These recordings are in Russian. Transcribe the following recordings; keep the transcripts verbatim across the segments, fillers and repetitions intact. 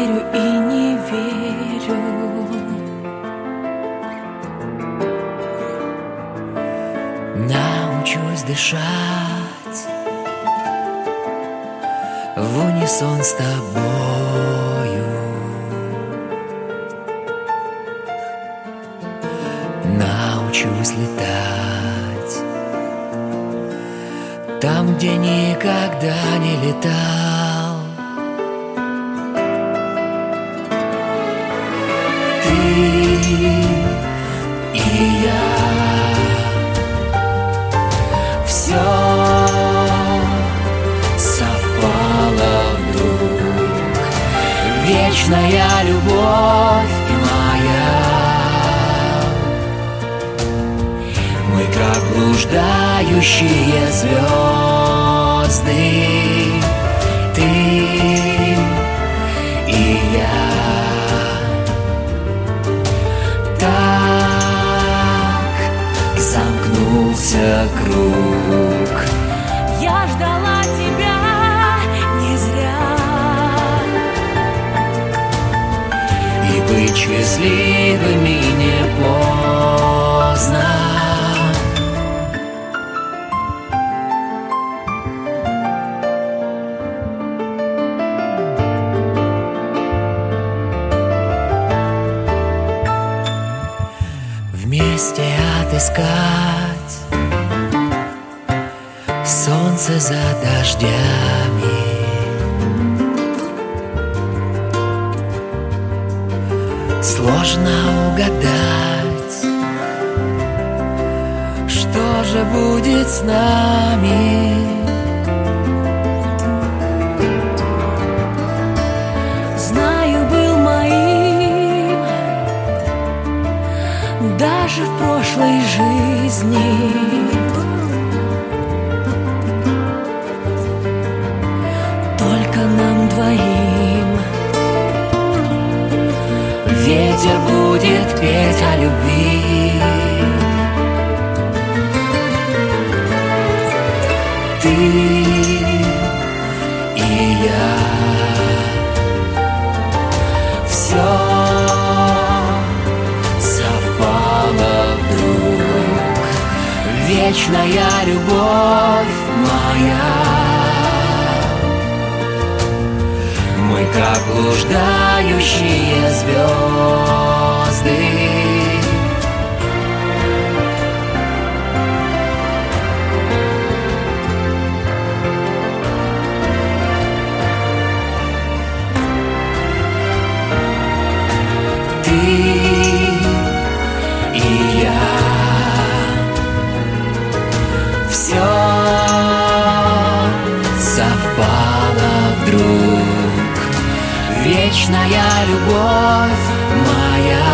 верю и не верю. Научусь дышать в унисон с тобою. Научусь летать там, где никогда не летал. Ты и я, все совпало вдруг. Вечная любовь и моя. Мы как блуждающие звезды. Ты и я. Так замкнулся круг. Я ждала тебя не зря. И быть счастливыми не поздно. Вместе отыскать солнце за дождями. Сложно угадать, что же будет с нами. Знаю, был моим даже в прошлой жизни. Только нам двоим ветер будет петь о любви. Ты и я. Все совпало вдруг. Вечная любовь моя. Мы как блуждающие звезды. Ты и я. Все совпало вдруг. Вечная любовь моя.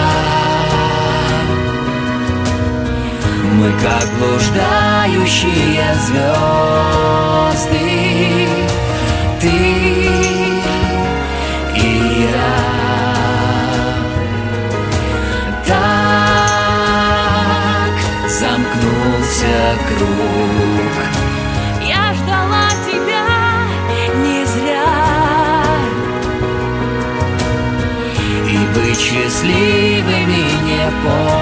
Мы как блуждающие звезды. Ты и я. Так замкнулся круг. я ждала тебя не зря. И быть счастливыми не поздно.